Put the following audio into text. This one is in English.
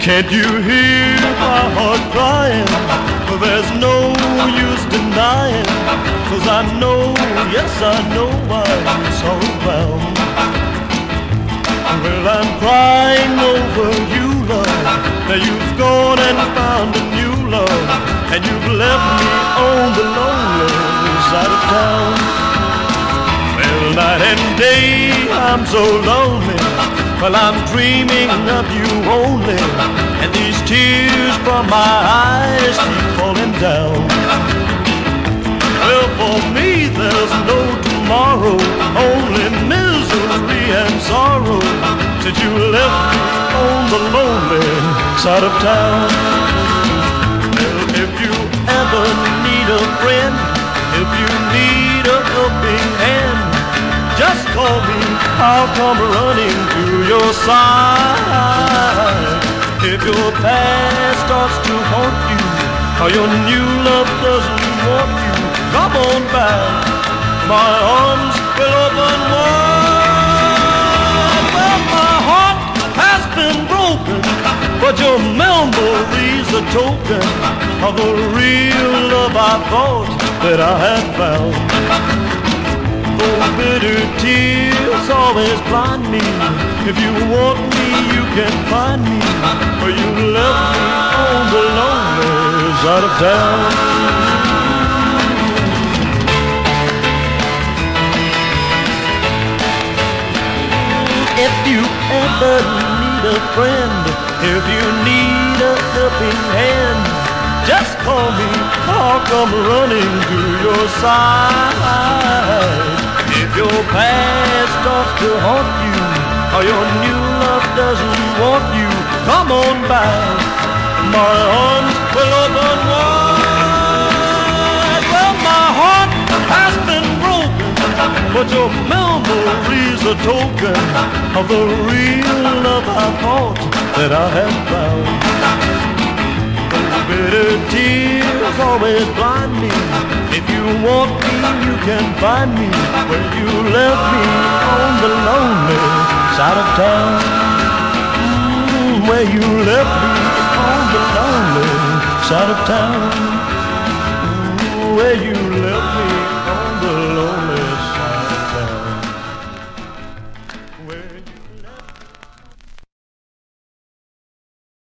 Can't you hear my heart crying? Well, there's no use denying, 'cause I know, yes I know I'm sorrow bound. Well, I'm crying over you, love. Now you've gone and found a new love, and you've left me on the lonely side of town. Well, night and day I'm so lonely. Well, I'm dreaming of you only, and these tears from my eyes keep falling down. Well, for me there's no tomorrow, only misery and sorrow, since you left me on the lonely side of town. Well, if you ever need a friend, if you need a helping hand, just call me, I'll come running to your side. If your past starts to haunt you, or your new love doesn't want you, come on back, my arms will open wide. Well, my heart has been broken, but your memory's a token of the real love I thought that I had found. Oh, bitter tears always blind me. If you want me, you can find me, for you left me on the lonely side of town. If you ever need a friend, if you need a helping hand, just call me, I'll come running to your side. If your past starts to haunt you, or your new love doesn't want you, come on back, my arms will open wide. Well, my heart has been broken, but your memory's a token of the real love I thought that I had found. Bitter tears always blind me. If you want me, you can find me where you left me on the lonely side of town. Where you left me on the lonely side of town. Where you left